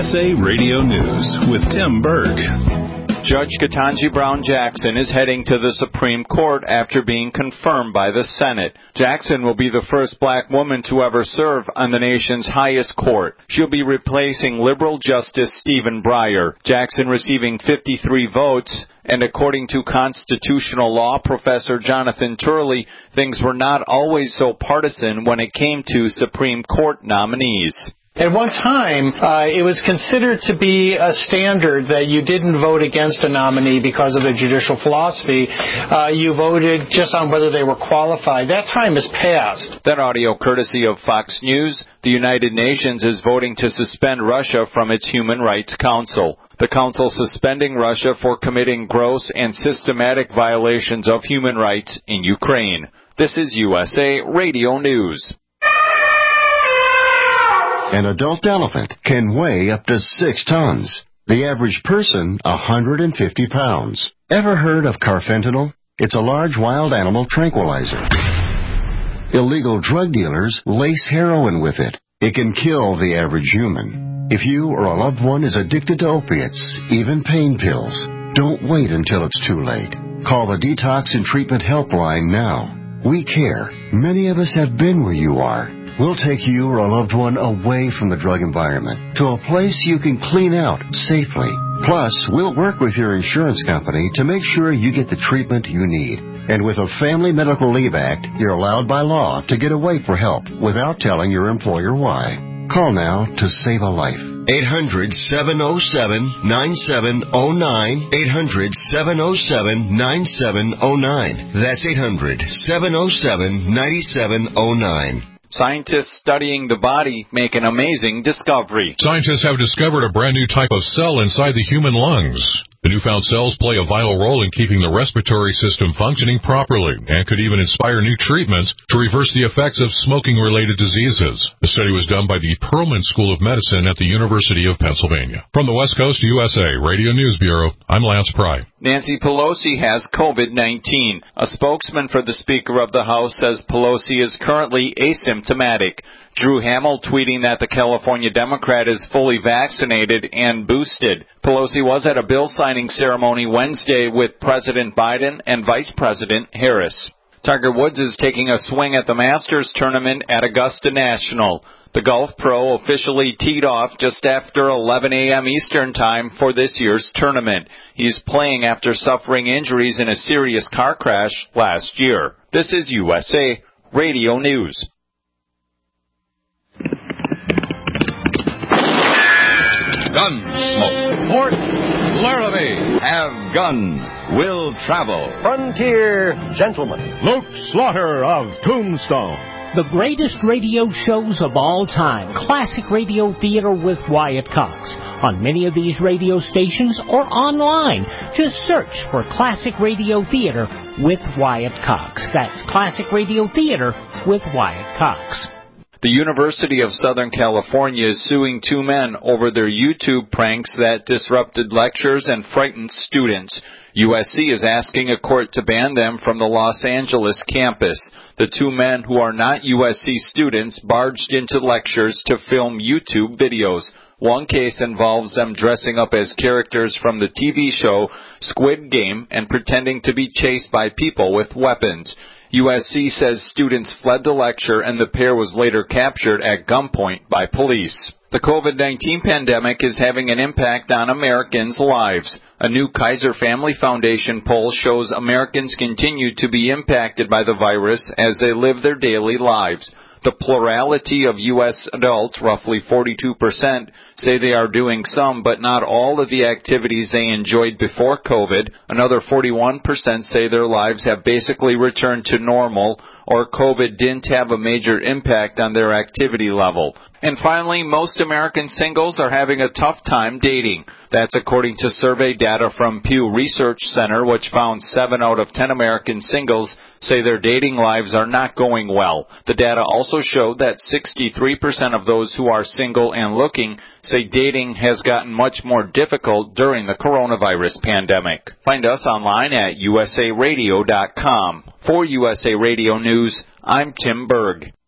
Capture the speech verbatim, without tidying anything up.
S A Radio News with Tim Berg. Judge Ketanji Brown Jackson is heading to the Supreme Court after being confirmed by the Senate. Jackson will be the first black woman to ever serve on the nation's highest court. She'll be replacing liberal Justice Stephen Breyer. Jackson receiving fifty-three votes. And according to constitutional law professor Jonathan Turley, things were not always so partisan when it came to Supreme Court nominees. At one time, uh, it was considered to be a standard that you didn't vote against a nominee because of a judicial philosophy. Uh, you voted just on whether they were qualified. That time has passed. That audio courtesy of Fox News. The United Nations is voting to suspend Russia from its Human Rights Council. The council suspending Russia for committing gross and systematic violations of human rights in Ukraine. This is U S A Radio News. An adult elephant can weigh up to six tons. The average person, one hundred fifty pounds. Ever heard of carfentanil? It's a large wild animal tranquilizer. Illegal drug dealers lace heroin with it. It can kill the average human. If you or a loved one is addicted to opiates, even pain pills, don't wait until it's too late. Call the Detox and Treatment Helpline now. We care. Many of us have been where you are. We'll take you or a loved one away from the drug environment to a place you can clean out safely. Plus, we'll work with your insurance company to make sure you get the treatment you need. And with a Family Medical Leave Act, you're allowed by law to get away for help without telling your employer why. Call now to save a life. eight hundred, seven oh seven, nine seven oh nine. eight hundred, seven oh seven, nine seven oh nine. That's eight hundred, seven oh seven, nine seven oh nine. Scientists studying the body make an amazing discovery. Scientists have discovered a brand new type of cell inside the human lungs. The newfound cells play a vital role in keeping the respiratory system functioning properly and could even inspire new treatments to reverse the effects of smoking-related diseases. The study was done by the Perelman School of Medicine at the University of Pennsylvania. From the West Coast U S A Radio News Bureau, I'm Lance Pry. Nancy Pelosi has COVID nineteen. A spokesman for the Speaker of the House says Pelosi is currently asymptomatic. Drew Hamill tweeting that the California Democrat is fully vaccinated and boosted. Pelosi was at a bill signing ceremony Wednesday with President Biden and Vice President Harris. Tiger Woods is taking a swing at the Masters tournament at Augusta National. The golf pro officially teed off just after eleven a.m. Eastern Time for this year's tournament. He's playing after suffering injuries in a serious car crash last year. This is U S A Radio News. Gunsmoke. Port Laramie. Have gun. Will travel. Frontier Gentleman. Luke Slaughter of Tombstone. The greatest radio shows of all time. Classic Radio Theater with Wyatt Cox. On many of these radio stations or online. Just search for Classic Radio Theater with Wyatt Cox. That's Classic Radio Theater with Wyatt Cox. The University of Southern California is suing two men over their YouTube pranks that disrupted lectures and frightened students. U S C is asking a court to ban them from the Los Angeles campus. The two men, who are not U S C students, barged into lectures to film YouTube videos. One case involves them dressing up as characters from the T V show Squid Game and pretending to be chased by people with weapons. U S C says students fled the lecture and the pair was later captured at gunpoint by police. The COVID nineteen pandemic is having an impact on Americans' lives. A new Kaiser Family Foundation poll shows Americans continue to be impacted by the virus as they live their daily lives. The plurality of U S adults, roughly forty-two percent, say they are doing some but not all of the activities they enjoyed before COVID. Another forty-one percent say their lives have basically returned to normal or COVID didn't have a major impact on their activity level. And finally, most American singles are having a tough time dating. That's according to survey data from Pew Research Center, which found seven out of ten American singles say their dating lives are not going well. The data also showed that sixty-three percent of those who are single and looking say dating has gotten much more difficult during the coronavirus pandemic. Find us online at U S A radio dot com. For U S A Radio News, I'm Tim Berg.